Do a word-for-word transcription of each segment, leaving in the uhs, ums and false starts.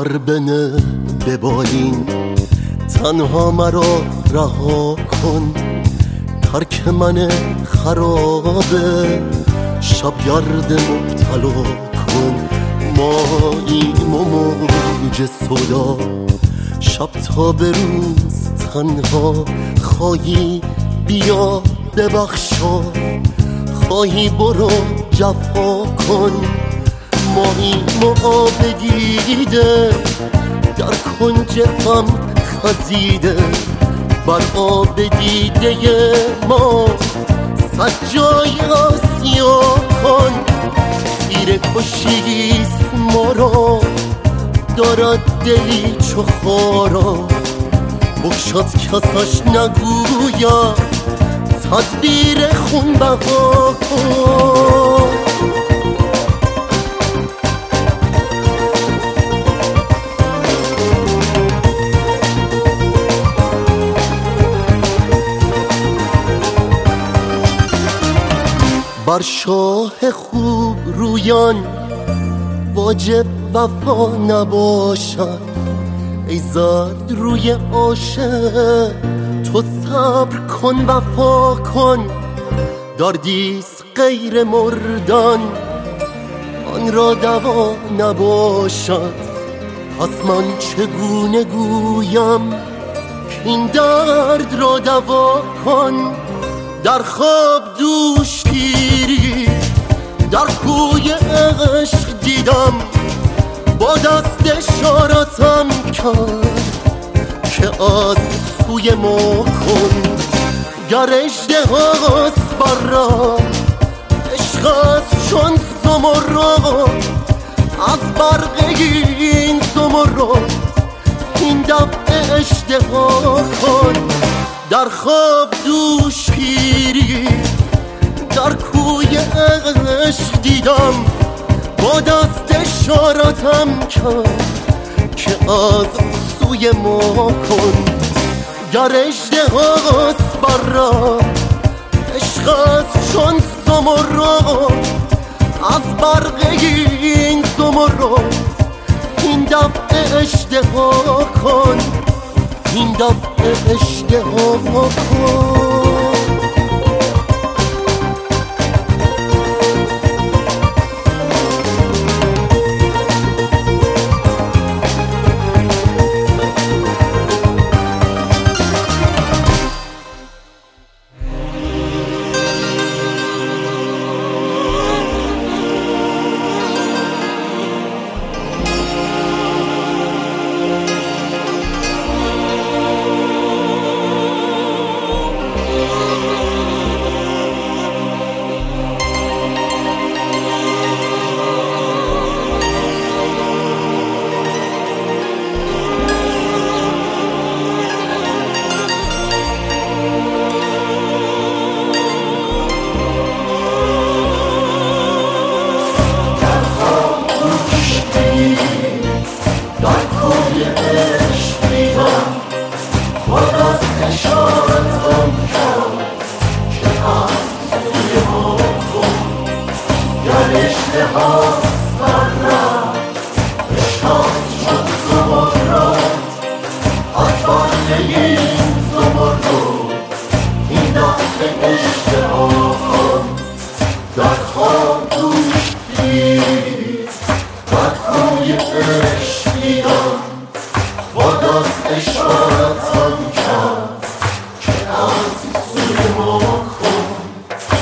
پر بنه به بالین، تنها مرا رها کن. ترک من خرابه شبگرد مبتلا کن. ماییم و موج صدا، شب تا به روز تنها. خواهی بیا ببخشا، خواهی برو جفا کن. ماییم و آب دیده در کنج غم خزیده. بر آب دیده ما سجای آسیا کن. تیر کشیست ما را دارد دلی چو خارا. بکشاد کسش نگوید تدبیر خون بها کن. بر شاه خوب رویان واجب وفا نباشد. ای زرد روی عاشق تو صبر کن وفا کن. دردیست غیر مردن آن را دوا نباشد. پس من چگونه گویم این درد را دوا کن. در خواب دوش گیری در کوی عشق دیدم. با دست اشارتم کرد که از سوی ما کن. گر اژدهاست بر راه عشق است چون زمرد. از برق این زمرد این دفعه اشتها کن. در خواب دوش گیری در کوی عشق دیدم. با دست اشارتم کرد که از سوی ما کن. گر اژدهاست بر راه عشق است چون زمرد. از برق این زمرد این دفعه اشتها کن. این دفعه اشتها کن.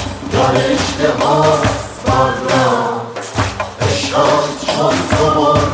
اشتهاست بر راه عشق است چون زمرد.